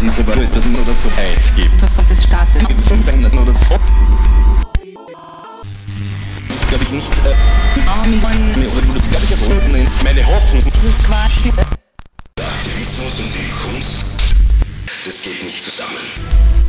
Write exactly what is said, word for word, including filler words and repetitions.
Das ist aber das nur das so Eins gibt. Das Staaten. Nur das das glaube ich nicht. Äh, mir oder du das glaube ich erfunden. Meine Hoffnung. Aktivismus und die Kunst, das geht nicht zusammen.